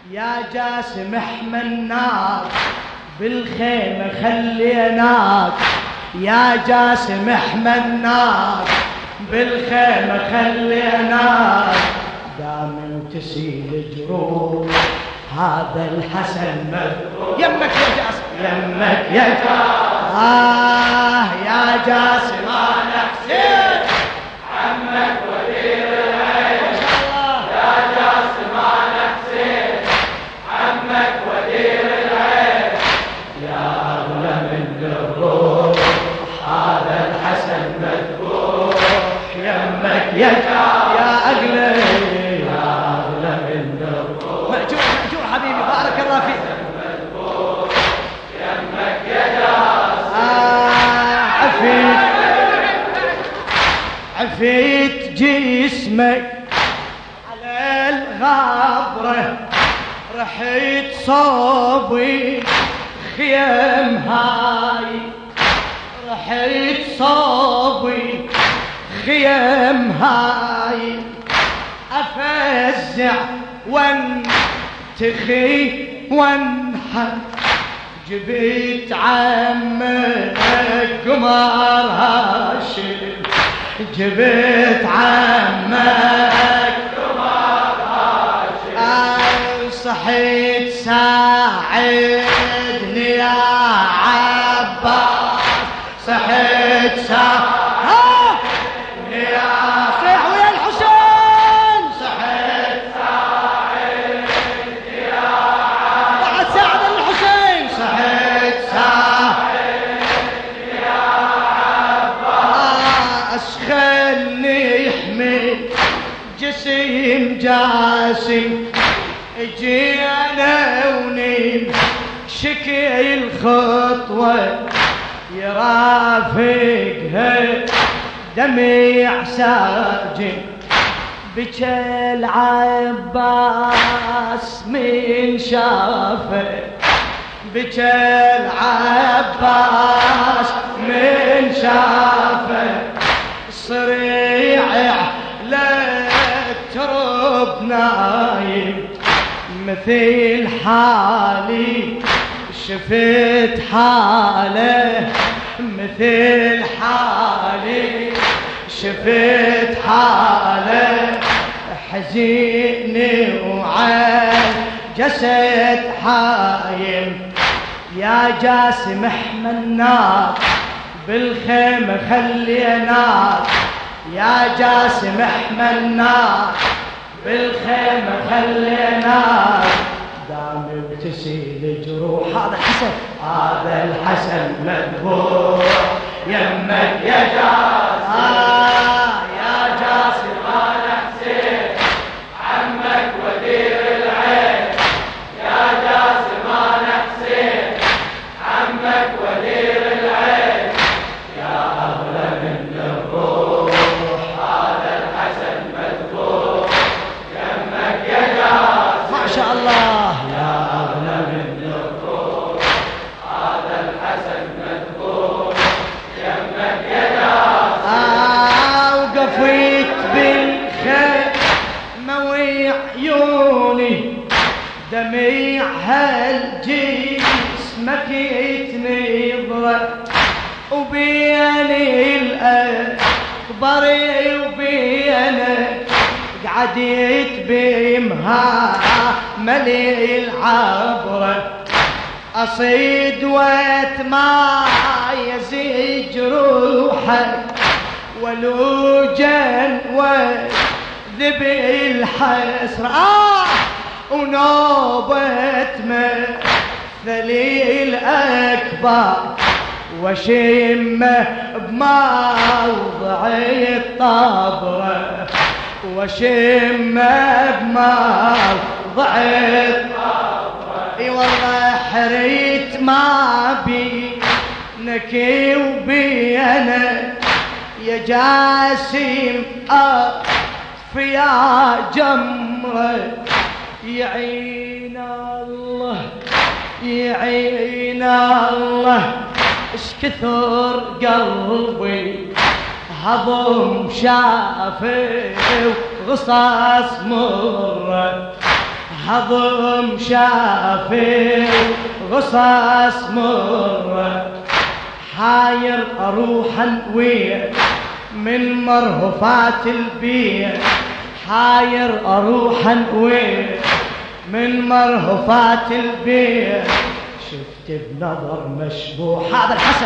يا جاسم احملناك بالخيمة خليناك، يا جاسم احملناك بالخيمة خليناك، دام تسيل جروح هذا الحسن مذبوح. يمك يا جاسم، يمك يا جاسم، يا جاسم انا حسين عمك ودير العين، يا جاسم انا حسين عمك ودير العين، يا اغلى من الروح هذا الحسن مذبوح. يمك يا جاسم يا اغلى، يا اغلى من الروح. مأجور مأجور حبيبي، بارك الله فيك. يمك يا جاسم، عفيت جسمك على الغابرة، رحت صوبي خيام هاي، رحت صوبي خيام هاي، أفزع وانتخي وانحر، جبت عمك قمر هاشم، جبت عمك قمر هاشم، صحيت ساعدني يا عباس، صحيت ساعدني يا صيح ويا الحسين، صحيت ساعدني يا عباس، بعد ساعد الحسين، صحيت ساعدني يا عباس، خلني يحمي جسم جاسم، اجينا ونيم شكي الخطوة يرافقها دميع ساجن، بكى العباس من شافه، بكى العباس من شافه، صريع للترب نايم، مثل حالي شفت حاله، مثل حالي شفت حاله، حزيني وعين جسد حايم، يا جاسم احملناك بالخيمة خليناك، يا جاسم احملناك بالخيمة خليناك، دام بتسيل جروح هذا الحسن، هذا الحسن مذبوح. يمك يا جاسم، يا جاسم انا حسين عمك ودير العين، يا جاسم انا حسين عمك ودير العين، يا اغلى من الروح هذا الحسن مذبوح. يمك يا جاسم، ما شاء الله، يا اغلى من الروح هذا الحسن مذبوح. يمك يا جاسم، وقفيت بالخيمة وعيوني دميع هالجسمك يتنظر، وبيني الأكبر وبينك قعدت بمها ملي العبرة، أصيد واتمايز جروحك ولوجن وذبي الحسرة، ونوبة مثلي الأكبر، وشمه بموضع الطبرة، وشمه بموضع الطبرة، اي والله حريت ما بينك وبينك يا جاسم يا جمرة، يعين الله يعين الله، اش كثر قلبي هضم شافه وغصاص مرة، هضم شافي غصص مرة حاير اروح انويه من مرهفات البيت حاير اروح انويه من مرهفات البيت شفت بنظر مشبوح هذا الحسن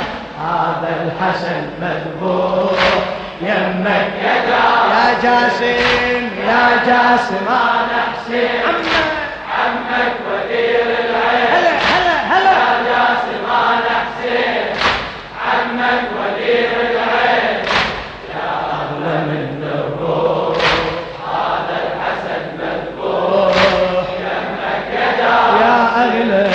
مذبوح يمك يا جاسم يا جاسم انا حسين عمك ودير العين هلا يا جاسم انا حسين عمك ودير العين يا اغلى من الروح هذا الحسن مذبوح يمك يا اغلى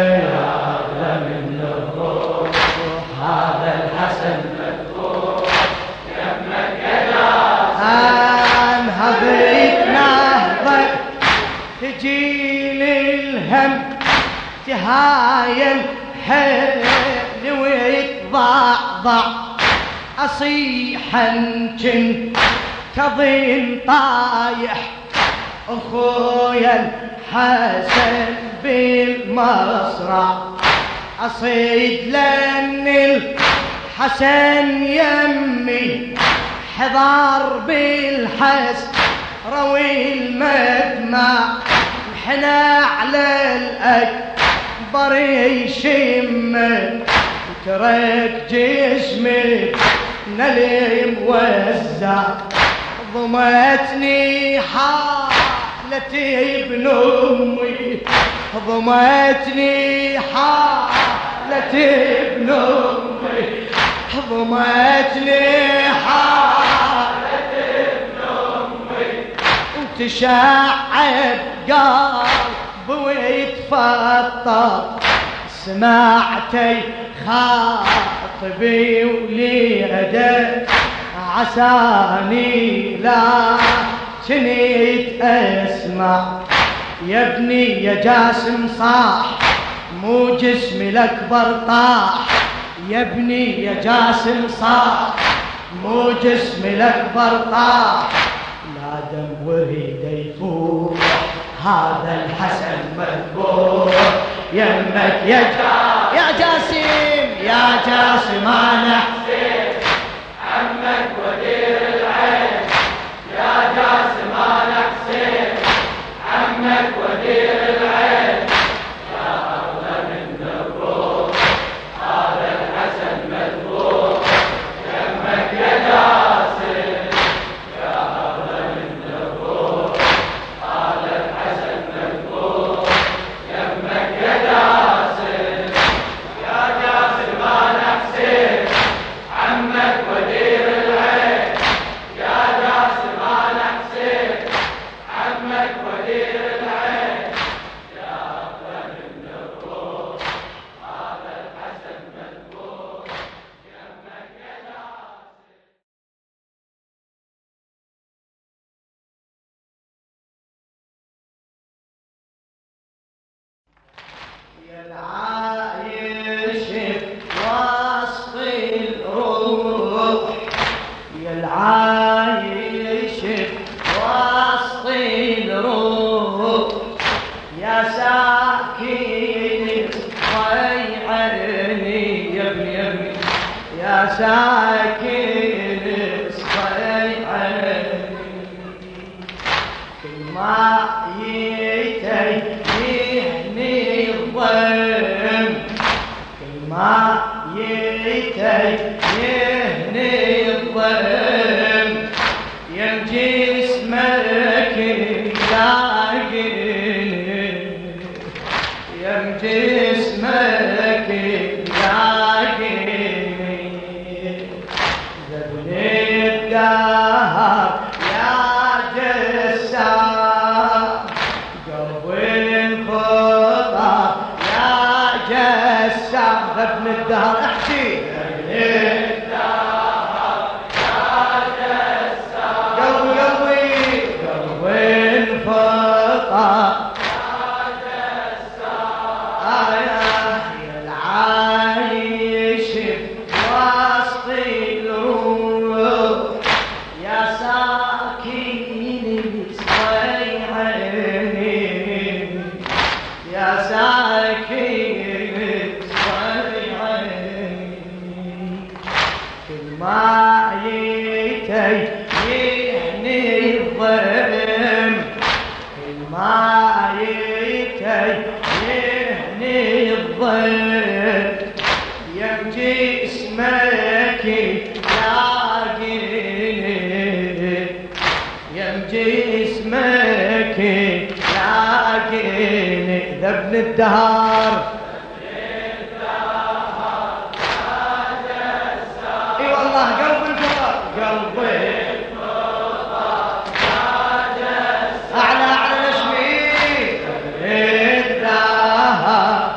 من الروح هذا الحسن مذبوح يمك انهضت نهضة تجيل الهم تهايل حيل ويتضعضع اصيح انجن كظن طايح اخويا الحسن بالمصرع اصيد لان الحسن يمي حضار بالحس روي المدمع حنا على الاكبر يشم ترك جسمي نلي موزع ضمتني حالتي ابن امي ضمتني حالتي ابن امي ضمتني حالتي ابن امي وتشعب قلبي ويتفطر سمعتي خاطبي وليده عساني لا كنت اسمع يا ابني يا جاسم صاح مو جسمي الاكبر طاح يا ابني يا جاسم صاح مو جسمي الاكبر طاح لا دم وريده يفوح هذا الحسن مذبوح يمك يا جاسم انا حسين عمك ودير العين يا جاسم انا حسين عمك ودير العين يا اغلى من الروح هذا الحسن مذبوح يمك يا جاسم يا اغلى من الروح هذا الحسن مذبوح يمك يا جاسم انا حسين عمك ودير العين يا جاسم انا حسين عمك ودير العين يا اغلى من الروح هذا الحسن مذبوح يمك يا جاسم يا العايش وسط الروح يا العايش وسط الروح يا ساكن صيعيني يا ابني يا ساكن صيعيني كل ما يتيهني الضيم كل ما يتيهني الضيم يا جسمك لاقيني يا جسمك لاقيني ذبني الدهر يا جسام قلبي انفطر يا جسام ذبني الدهر احكي يا ساكن الصيد ما يتيهني الضيف يمجي اسمك لاقيني يمجي اسمك لاقيني ذا ابن الدهر اي والله قلب الفطر قلبي اعلى اعلى نشمي الدهر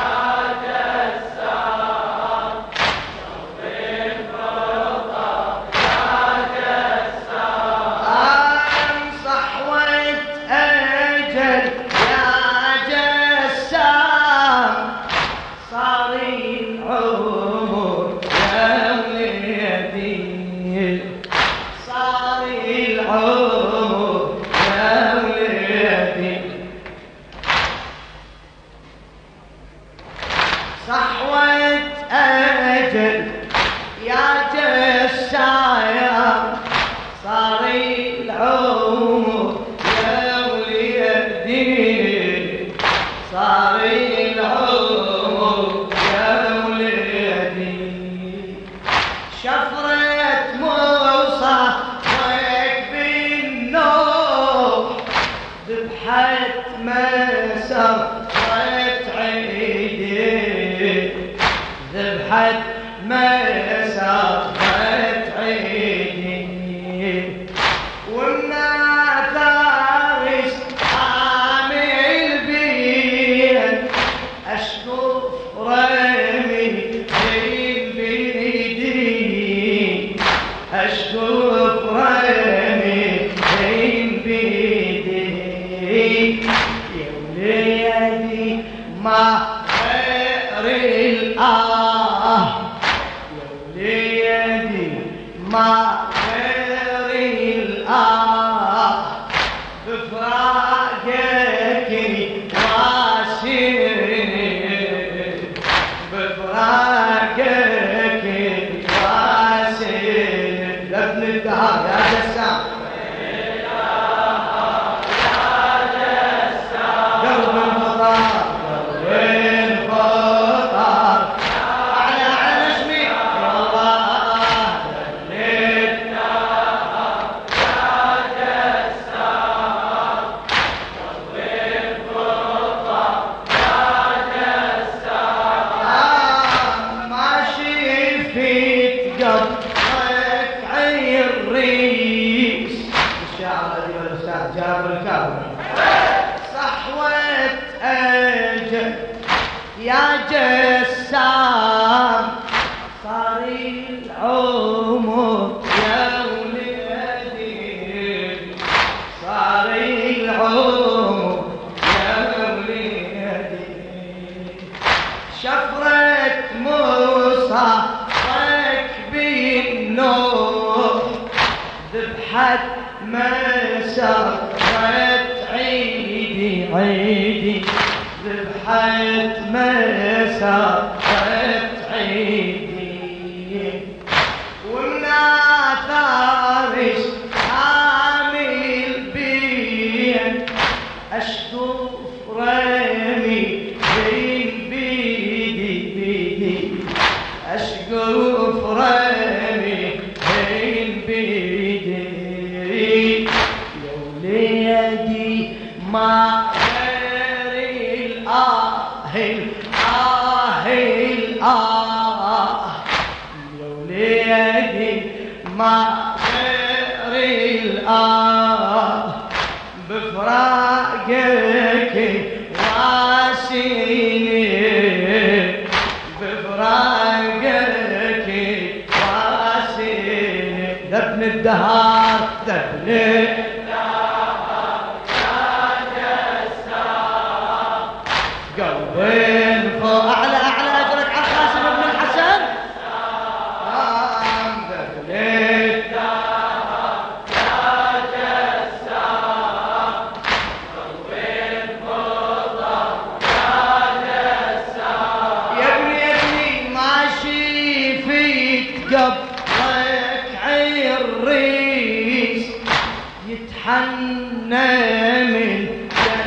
صحوة أجل يا جسام صار العمر يا وليدي صار العمر يا وليدي شفرة موسى ويك بالنور ذبحت مسر ذبحت مسافة عيني والناس فارس عامل بين أشكف رمي بين بيدي أشكف رمي بين بيدي يا وليدي ما يا وليدي ما غير الآه بفراقك واسيني بفراقك واسيني لابن الدهر يا جسام قلب الفطار صحوة أجل يا جسام صار العمر يا وليدي صار العمر يا وليدي شفرة موسى طيك بالنور ذبحت مسرت عيدي عيدي ذبحت مسرت عيدي والناس فارس عامل بين أشكف رمي بين بيدي بيدي أشكف رمي بين بيدي يا وليدي ما غير الآه الآه الآه يا وليدي ما غير الآه بفراقك واسيني بفراقك واسيني ذا ابن الدهر ذا ابن قلبين فوق أعلى أعلى أجرك على القاسم بن الحسن ذبليت يا جسام قلبين فوق يا جسام يا ابني ماشي فيك قبلك عالريس يتحنى من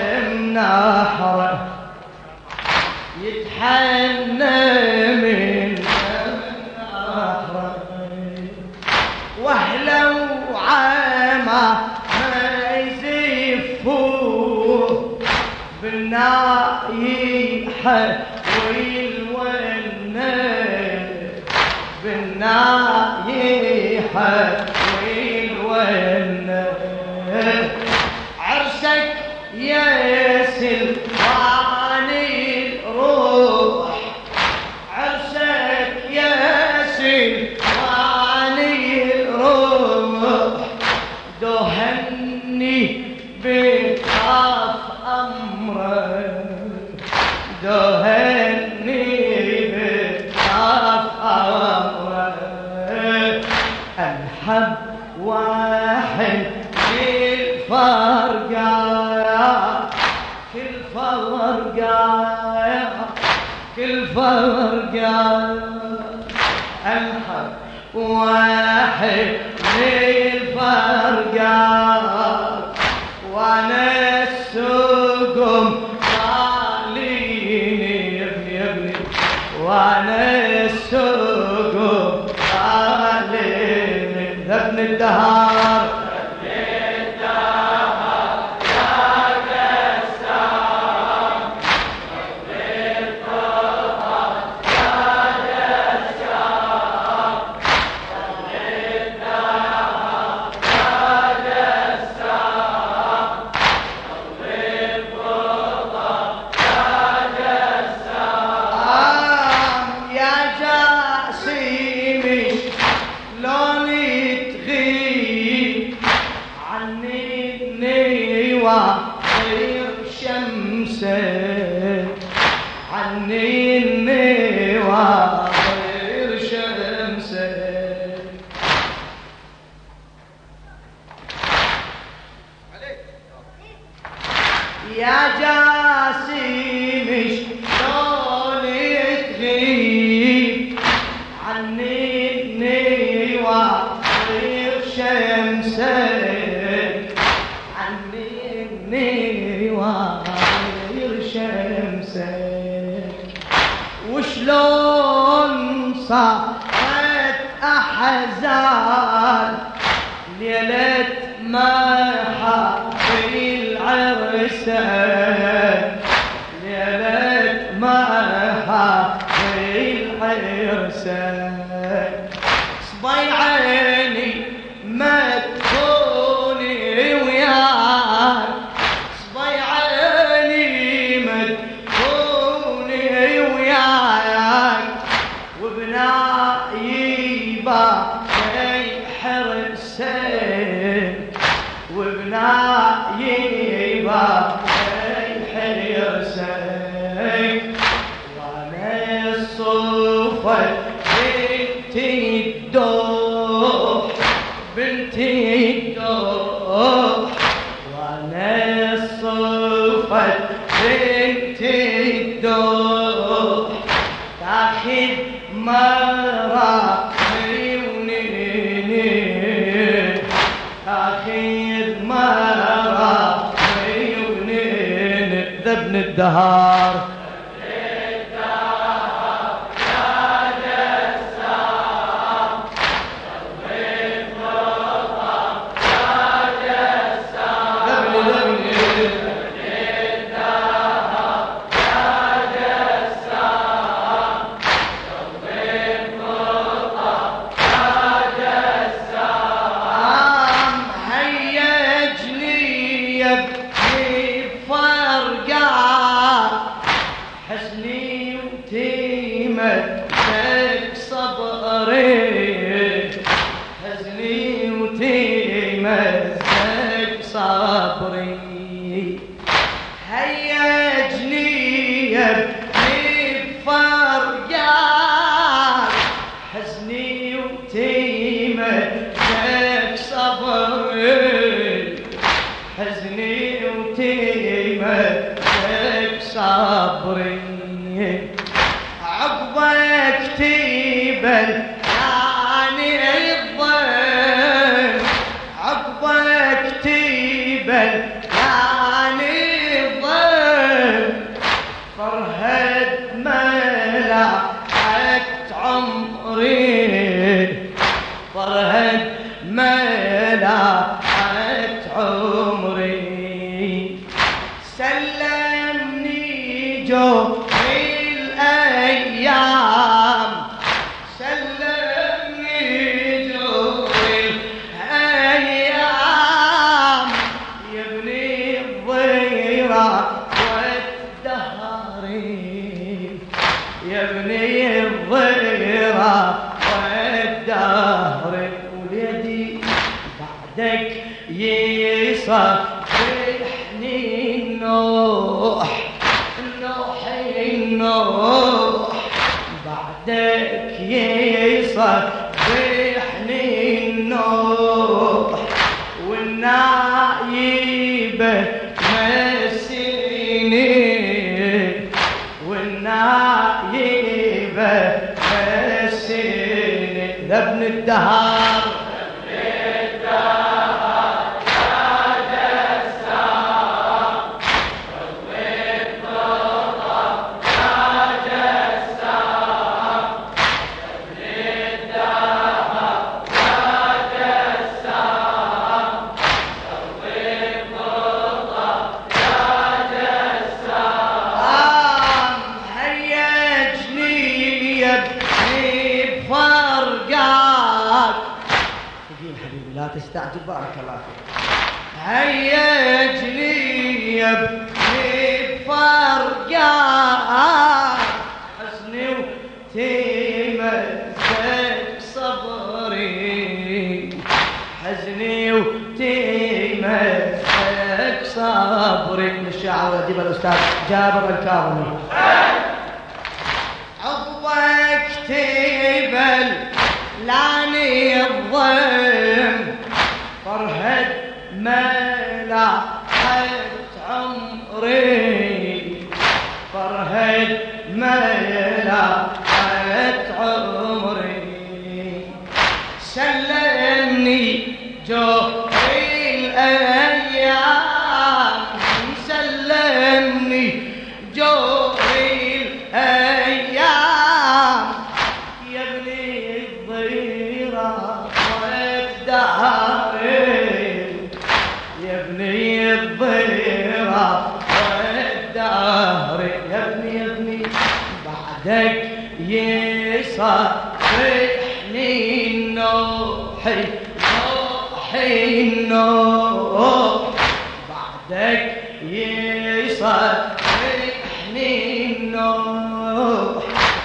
عنا من واهلا وعما ما يزفوه بالنايحة والونة بالنايحة والونة عرسك يا سلطاني الروح عرسك يا سلطاني الروح دهني بخاف أمرك دهني بخاف أمرك الحب واحد كل فرقة الحب واحد للفرقة وانا السقم طاليني يا ابني وانا السقم طاليني ذبن الدهر غير شمسك عني وغير شمسك يا جاسم شلون تغيب عني وغير شمسك وغير شمسك وشلون صارت أحزان ليلة ما حبي العرسان ليلة ما حبي العرسان صبيعيني ما تكوني وياك وبنايبا حرسك وانا الصوفة بنتي الدوح وانا الصوفة بنتي الدوح تاخذ مرة أخير مرة عيونين ذبن الدهار حزني وتيمتك صبري حزني وتيمتك صبري هيجني يبني بفرقان حزني وتيمتك صبري حزني وتيمتك صبري عقبك تبل يعني الظل عقبك تبل يعني الظل فرهد ما جوري الأيام سلمني جوري الأيام يا ابني الضيرة والدهري يا ابني الضيرة والدهر وليدي بعدك يصبحني النوح النوح بعدك يصبحني النوح والنايبة مسيني والنايبة مسيني لابن الدهر لا تستعجل بارك الله فيك هيجني يا ابني بفرقاك حزني وتمزق صبري حزني وتمزق صبري من الشاعر الأديب الأستاذ جابر الكاظمي عضوك تبل لاني الضيم فرهد ملاحت عمري فرهد ملاحت عمري سلمني جوري الأيام سلمني جوري الأيام يا ابني الضيرة والدهر يا ابني الضيرة والدهر يا ابني بعدك يصبحني النوحي النوح بعدك يصبحني النوح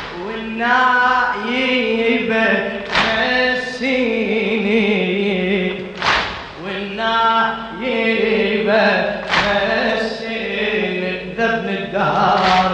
والنايبة مسيني والنايبة مسيني ذبن الدهر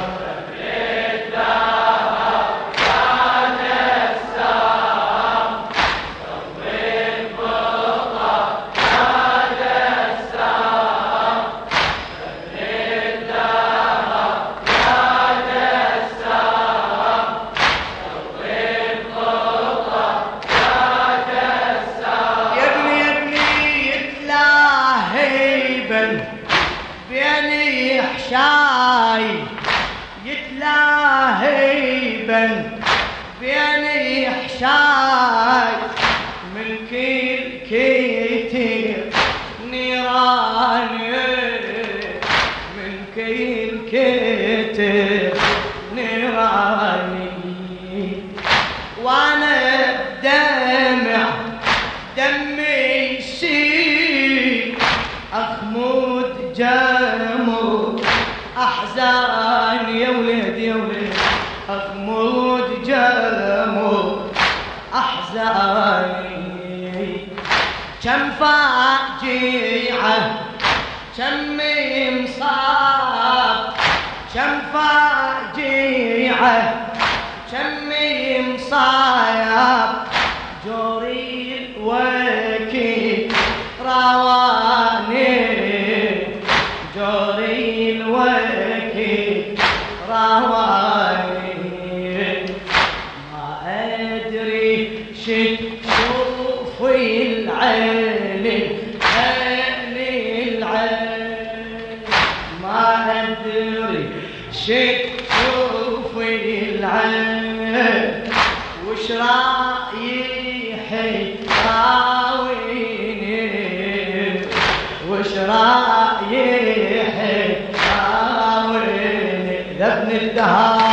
بيني حشاي يتلاهيبا بيني حشاي من كل كتير نيراني من كل كتير نيراني وانا بدمع دمي يسيل اخمود جمود احزان يا ولد يا ولد اخمود جمود احزاني كم فاجعه كم مصاب كم فاجعه كم مصايب جوري الوكيل رواني جوري الوكيل رواني ما أدري شوفي العين العين ما أدري شوفي العين وش رايحي راويني وش رايحي راويني الدهر